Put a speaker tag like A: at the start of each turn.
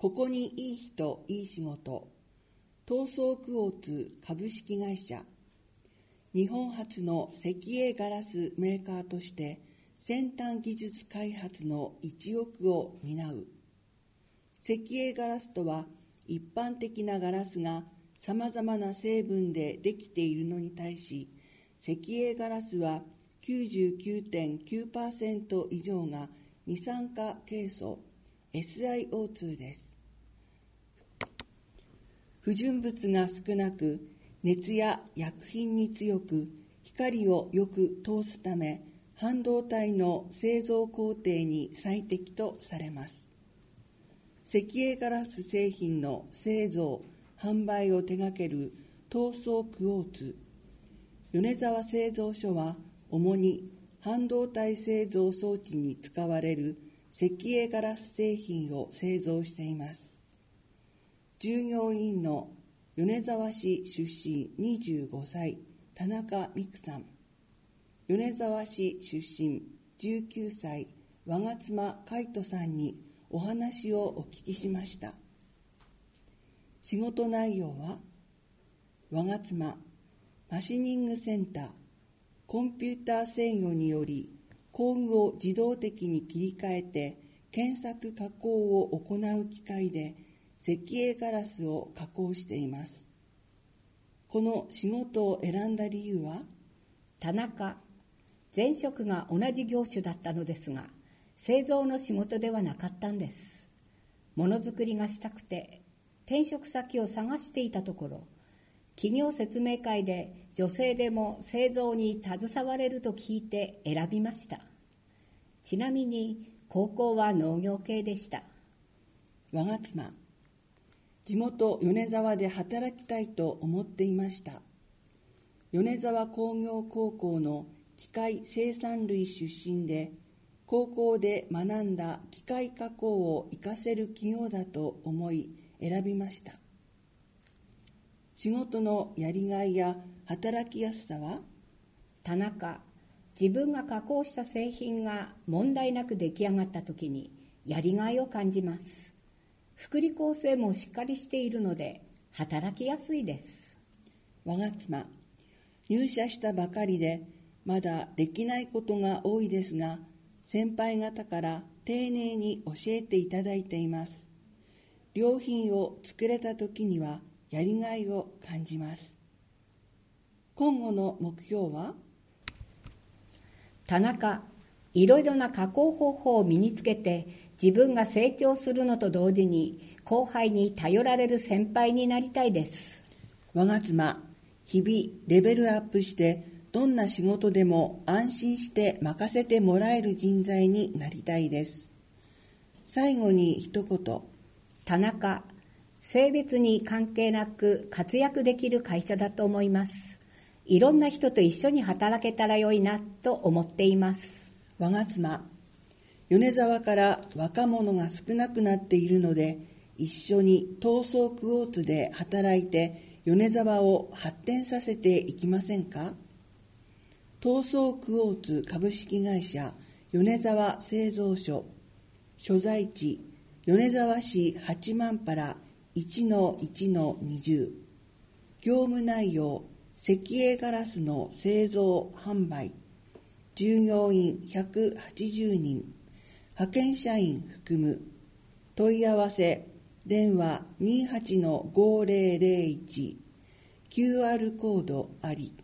A: ここにいい人いい仕事、東総クオーツ株式会社、日本初の石英ガラスメーカーとして先端技術開発の一翼を担う。石英ガラスとは、一般的なガラスがさまざまな成分でできているのに対し、石英ガラスは 99.9% 以上が二酸化ケイ素 SiO2 です。不純物が少なく、熱や薬品に強く、光をよく通すため、半導体の製造工程に最適とされます。石英ガラス製品の製造・販売を手掛ける東総クオーツ、米沢製造所は主に半導体製造装置に使われる石英ガラス製品を製造しています。従業員の米沢市出身25歳、田中美久さん、米沢市出身19歳、我妻海人さんにお話をお聞きしました。仕事内容は、我妻、マシニングセンター、コンピューター制御により工具を自動的に切り替えて検索加工を行う機械で石英ガラスを加工しています。この仕事を選んだ理由は、
B: 田中、前職が同じ業種だったのですが、製造の仕事ではなかったんです。ものづくりがしたくて転職先を探していたところ、企業説明会で女性でも製造に携われると聞いて選びました。ちなみに高校は農業系でした。
A: 我妻、地元米沢で働きたいと思っていました。米沢工業高校の機械生産類出身で、高校で学んだ機械加工を活かせる企業だと思い選びました。仕事のやりがいや働きやすさは、
B: 田中、自分が加工した製品が問題なく出来上がったときにやりがいを感じます。福利厚生もしっかりしているので働きやすいです。
A: 我妻、入社したばかりでまだできないことが多いですが、先輩方から丁寧に教えていただいています。良品を作れたときにはやりがいを感じます。今後の目標は、
B: 田中、いろいろな加工方法を身につけて自分が成長するのと同時に後輩に頼られる先輩になりたいです。
A: 我妻、日々レベルアップしてどんな仕事でも安心して任せてもらえる人材になりたいです。最後に一言。
B: 田中、性別に関係なく活躍できる会社だと思います。いろんな人と一緒に働けたら良いなと思っています。
A: 我妻、米沢から若者が少なくなっているので、一緒に東総クオーツで働いて米沢を発展させていきませんか。東総クオーツ株式会社米沢製造所、所在地米沢市八幡原 1-1-20、業務内容石英ガラスの製造・販売、従業員180人、派遣社員含む。問い合わせ電話 28-5001、QR コードあり。